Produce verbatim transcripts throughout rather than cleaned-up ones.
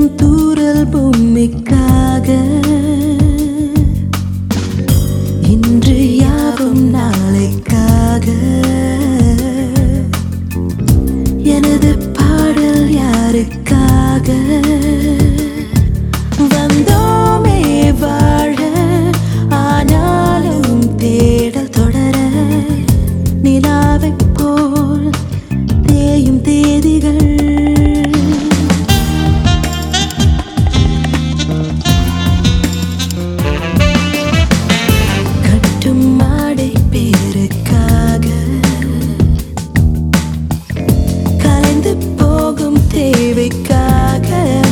விழும் தூறல் பூமிக்காக இன்று யாவும் நாளைக்காக எனது பாடல் யாருக்காக வந்தோமே வாழ ஆனாலும் தேடல் தொடர நிலாவைப் போல் தேயும் தேதிகள் கட்டும் மாடை பேருக்காக கலைந்து போகும் தேவைக்காக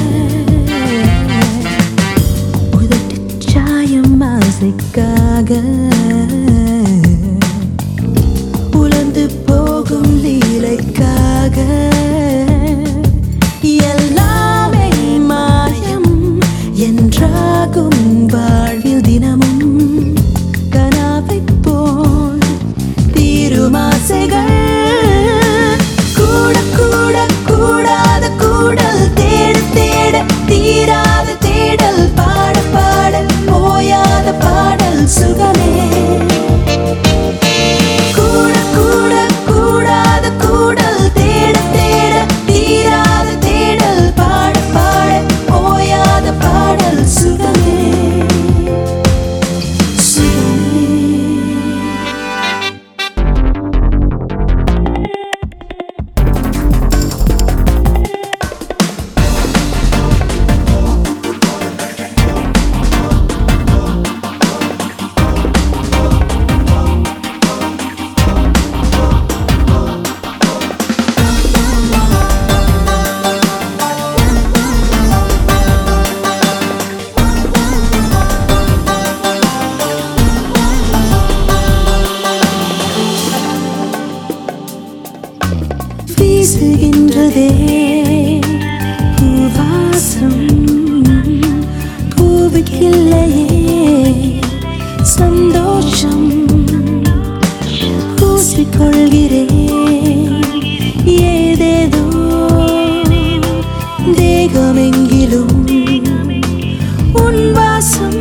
உதட்டுச் சாயம் ஆசைக்காக உலர்ந்து போகும் லீலைக்காக எல்லாமே மாயம் என்றாகும் வாழ்வில் தினமும் கனாவைப் போல் தீரும் ஆசைகள் கூட கூட கூடாத கூடல் தேட தேட தீராத தேடல் பாட பாட ஓயாத பாடல் சுகமே கூட கூட கூடாத கூடல் தேட தேட தீராத தேடல் பாட பாட ஓயாத பாடல் சுகமே சுகமே வீசுகின்றதே பூவாசம் பூவுக்கில்லையே சந்தோஷம் பூசிக்கொள்கிறேன் ஏதேதோ தேகமெங்கிலும் உன் வாசம்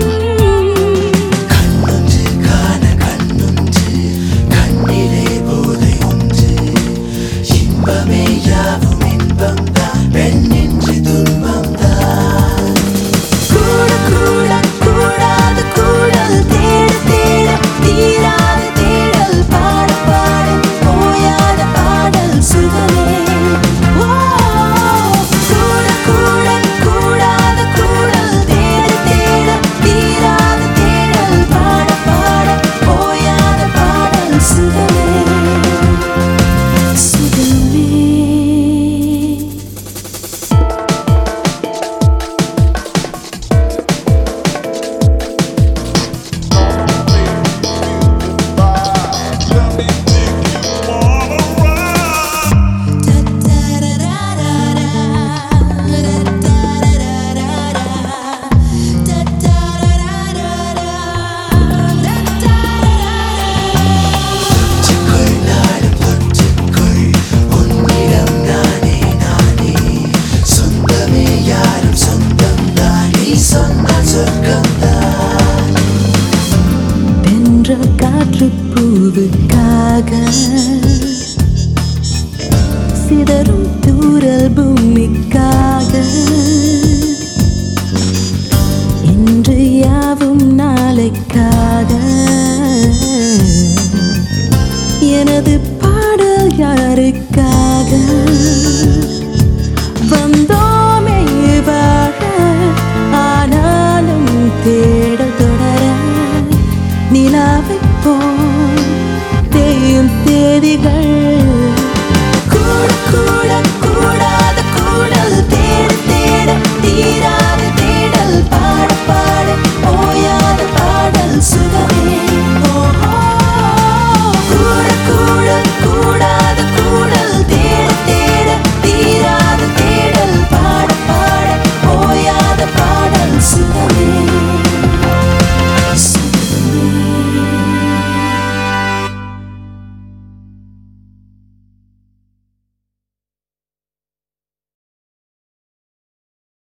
கூட கூட கூடாத கூடல் தேட தேட தீராத தேடல் பாட பாட ஓயாத பாடல் சுகமே ஓ கூட கூட கூடாத கூடல் தேட தேட தீராத தேடல் பாட பாட ஓயாத பாடல் சுகமே சுகமே சொந்தமே யார்